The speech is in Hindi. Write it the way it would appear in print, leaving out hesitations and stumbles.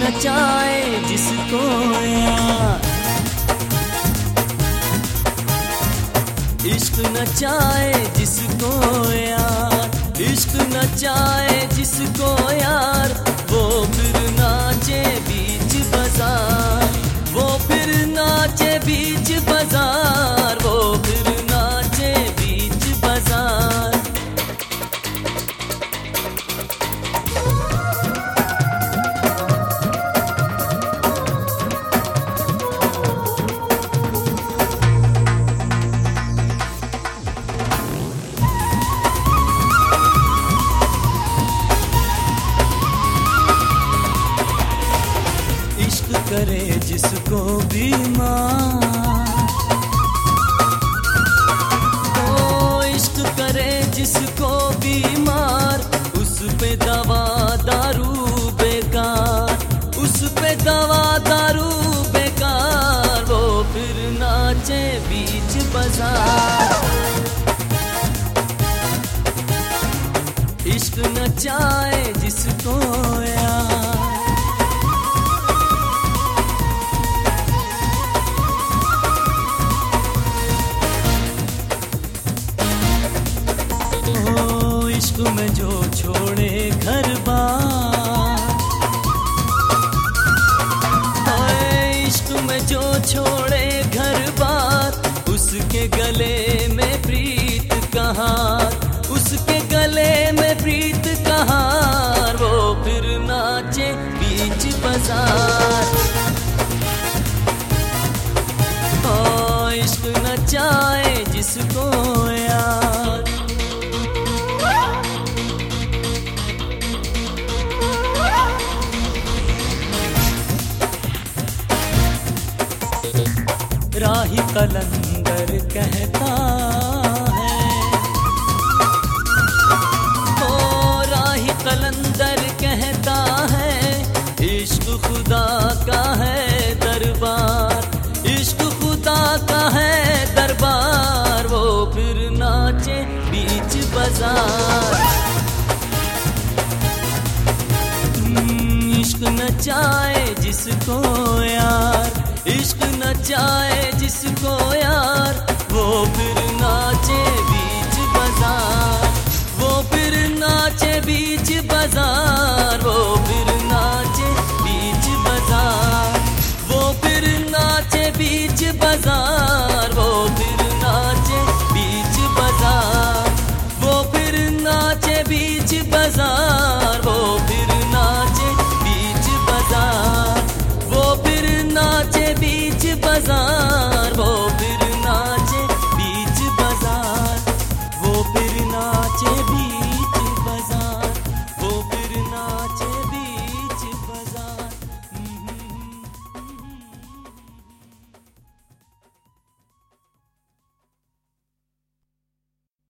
नचाए जिसको यार, इश्क नचाए जिसको यार, इश्क नचाए जिसको यार, वो फिर नाचे बीच बाजार, वो फिर नाचे बीच बाजार, वो फिर नाचे बीच बाजार। इश्क करे जिसको बीमार, ओ इश्क करे जिसको बीमार, उस पे दवा दारू बेकार, उस पे दवा दारू बेकार, वो फिर नाचे बीच बाजार। इश्क नचाए जिसको यार, इश्क में जो छोड़े घर बार, इश्क में जो छोड़े घर बार, उसके गले में प्रीत का हार, उसके गले में प्रीत का हार, वो फिर नाचे बीच बाजार। इश्क नचाए जिसको यार, राही कलंदर कहता है, ओ राही कलंदर कहता है, इश्क खुदा का है दरबार, इश्क खुदा का है दरबार, वो फिर नाचे बीच बाजार। इश्क नचाए जिसको यार, इश्क नचाए जिसको यार, वो फिर नाचे बीच बाजार, वो फिर नाचे बीच बाजार, वो फिर नाचे बीच बाजार, वो फिर नाचे बीच बाजार, वो फिर नाचे बीच बाजार, वो फिर नाचे बीच बाजार, वो फिर नाचे बीच बाजार, वो फिर नाचे बीच बाजार।